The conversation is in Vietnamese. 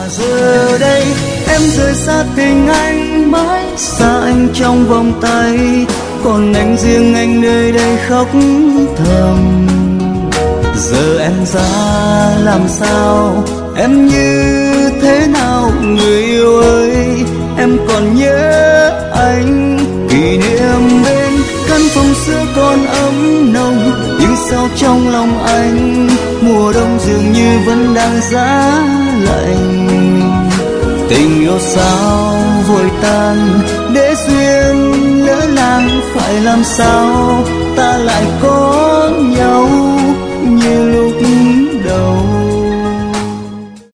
giờ đây em rời xa tình anh, mãi xa anh trong vòng tay, còn anh riêng anh nơi đây khóc thầm. Giờ em ra làm sao, em như thế nào người yêu ơi, em còn nhớ anh. Kỷ niệm bên căn phòng xưa còn ấm nồng, nhưng sao trong lòng anh mùa đông dường như vẫn đang giá lạnh. Tình yêu sao vội tan, để duyên lỡ làng phải làm sao, ta lại có